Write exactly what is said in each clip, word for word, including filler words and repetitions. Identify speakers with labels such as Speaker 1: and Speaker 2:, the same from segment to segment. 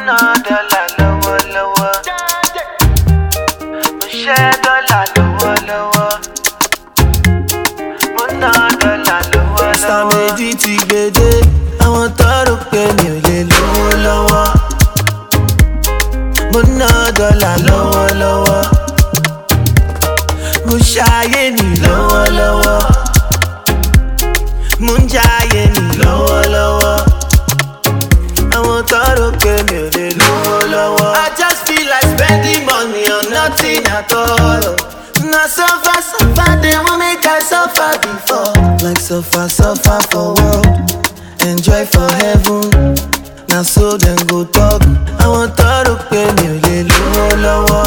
Speaker 1: ná dọ́là lọ́wọ́lọ́wọ́. Mo ṣẹ́ dọ́là lọ́wọ́lọ́wọ́. Mo ná dọ́là lọ́wọ́lọ́wọ́.
Speaker 2: Mr. Méjì ti gbèdé, àwọn tọrọ pé mi ò lè lówó lọ́wọ́. Mo ná dọ́là lọ́wọ́lọ́wọ́. Mo ṣayé ní lọ́wọ́lọ́wọ́. Mo ń jayé ní lọ́wọ́lọ́wọ́. Àwọn tọrọ pé mi ò lè lówó lọ́wọ́. I just feel like spending money on nothing at all. Na suffer, suffer, they won't make I suffer before. Like suffer, suffer for world, enjoy for heaven. Na so them go talk. Àwọn tọrọ pé mi ò lè lówó lọ́wọ́.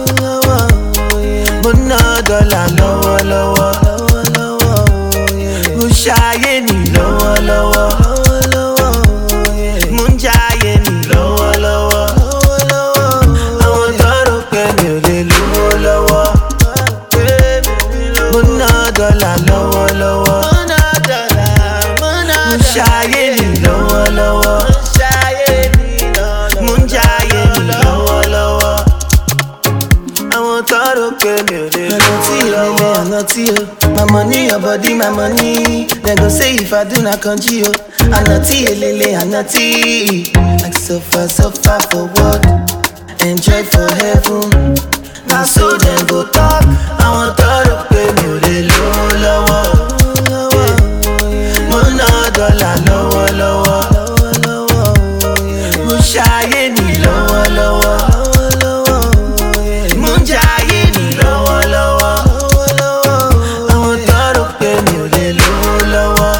Speaker 2: Mo ná dọ́là lọ́wọ́lọ́wọ́. Mo ṣayé ní lọ́wọ́lọ́wọ́. Mo ń jayé ní lọ́wọ́lọ́wọ́. Àwọn tọrọ pé mi ò lè lówó lọ́wọ́. Mo ná dọ́là lọ́wọ́lọ́wọ́. Mo ṣayé ní lọ́wọ́lọ́wọ́. Mo ń jayé ní lọ́wọ́lọ́wọ́. Àwọn tọrọ pé mi ò lè lówó lọ́wọ́. Àná tí o, my money, your body, my money. They go say if I do not conji o. Àná tí elele, àná tí. Like suffer, suffer for what? Enjoy for heaven. Na so them go talk. Àwọn tọrọ pé mi ò lè lówó lọ́wọ́. Mo ná dọ́là lọ́wọ́lọ́wọ́. Mo ṣayé ní lọ́wọ́lọ́wọ́. Mo ń jayé ní lọ́wọ́lọ́wọ́. Àwọn tọrọ pé mi ò lè lówó lọ́wọ́.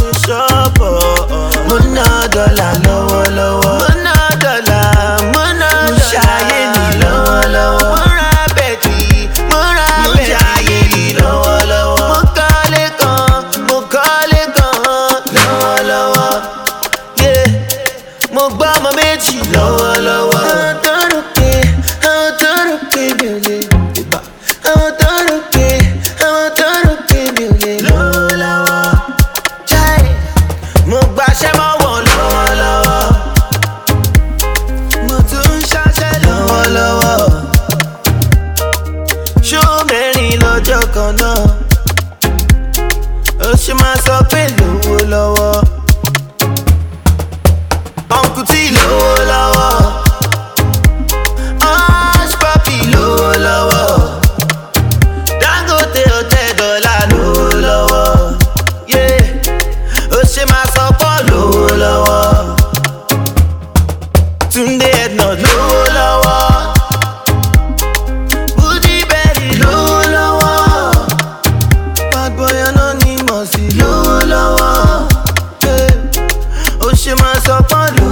Speaker 2: Mo ná dọ́là lọ́wọ́lọ́wọ́. Mo ná dọ́là, mo ná dọ́là. Mo ṣayé ní lọ́wọ́lọ́wọ́. Mo ra bẹ̀jì, mo ra bẹ̀jì. Mo jayé ní lọ́wọ́lọ́wọ́. Mo kọ́lé kan, mo kọ́lé kan lọ́wọ́lọ́wọ́. Yeah. Mo gbọ́ ọmọ méjì lọ́wọ́lọ́wọ́. Àwọn tọrọ pé, àwọn tọrọ pé mi ò lè. Àwọn tọrọ pé, àwọn tọrọ pé mi ò lè lówó lọ́wọ́. Chai, mo gbaṣẹ́ mọ́ wọn lọ́wọ́lọ́wọ́. Mo tún ń ṣaṣẹ́ lọ́wọ́lọ́wọ́. Ṣó mẹ́rin lọ́jọ́ kan náà. Ó ṣe máa sọ pé lówó lọ́wọ́. Uncle T lówó lọ́wọ́. Hush Papi lówó lọ́wọ́. Dangote hotel dọ́là lówó lọ́wọ́. Yeah. Ó ṣe máa sọ pọ̀ lówó lọ́wọ́. Túndé Ednut lówó lọ́wọ́. Bùjí Berry lówó lọ́wọ́. Bad Boy Anonymous lówó lọ́wọ́. Yeah. Ó ṣe máa sọ pọ̀ lówó lọ́wọ́.